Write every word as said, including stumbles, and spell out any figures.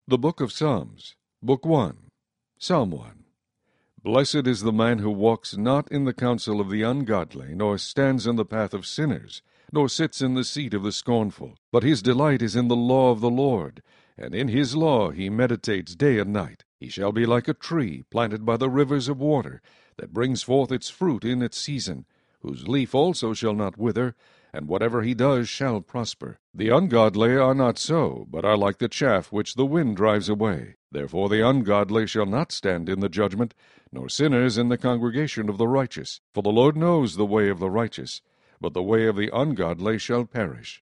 The Book of Psalms, Book one, Psalm one. Blessed is the man who walks not in the counsel of the ungodly, nor stands in the path of sinners, nor sits in the seat of the scornful. But his delight is in the law of the Lord, and in his law he meditates day and night. He shall be like a tree planted by the rivers of water, that brings forth its fruit in its season, whose leaf also shall not wither, and whatever he does shall prosper. The ungodly are not so, but are like the chaff which the wind drives away. Therefore the ungodly shall not stand in the judgment, nor sinners in the congregation of the righteous. For the Lord knows the way of the righteous, but the way of the ungodly shall perish.